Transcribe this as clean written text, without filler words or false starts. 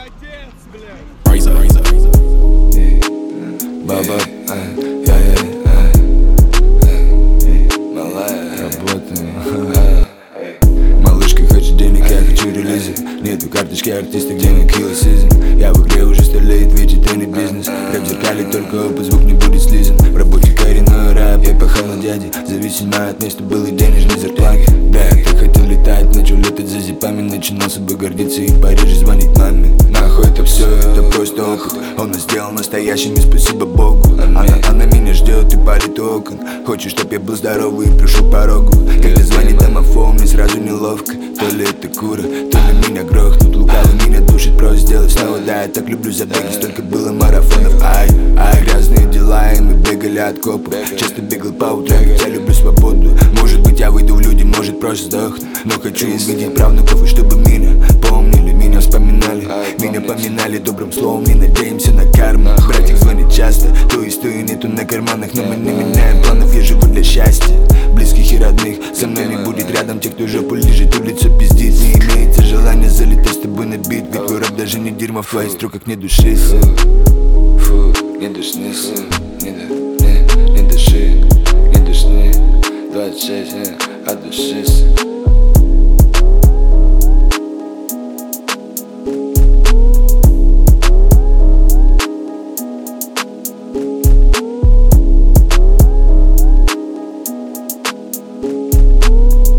Баба, малая, работаем. Малышка хочет денег, я хочу релиза. Нету карточки артиста, где на кило сезон. Я в игре уже 100 лет, вегетарный бизнес. Рэп в зеркале, только опыт, звук не будет слизан. В работе коренной рэп, я пахал на дяде. Зависимо от места был и денежной зарплаты. Да, я так хотел летать, начал летать за зипами. Начинал собой гордиться и в Париже звонить маме. Нахуй это все, это просто опыт. Он нас сделал настоящим, и спасибо Богу. Она меня ждет и палит окон. Хочет, чтоб я был здоровый и пришел по порогу. Когда звонит домофон, мне сразу неловко. То ли это кура, то ли меня грохнут. Лукавый меня душит, просто сделать снова. Да, я так люблю забеги, столько было марафонов. Ай, грязные дела, и мы бегали от копов. Часто бегал по утрам, ведь я люблю свободу. Может быть я выйду в люди, может просто сдохну. Но хочу увидеть правнуков, и чтобы меня помнили, меня вспоминали. Меня поминали добрым словом, не надеемся на карму. Братик звонит часто, то и нету на карманах. Но мы не меняем планов, я живу для счастья близких и родных. Со мной не будет рядом тех, кто жопу лежит, улицу пиздит. Не имеется желания залетать с тобой на бит, ведь твой рэп даже не дерьмо, в твоих строках не душится.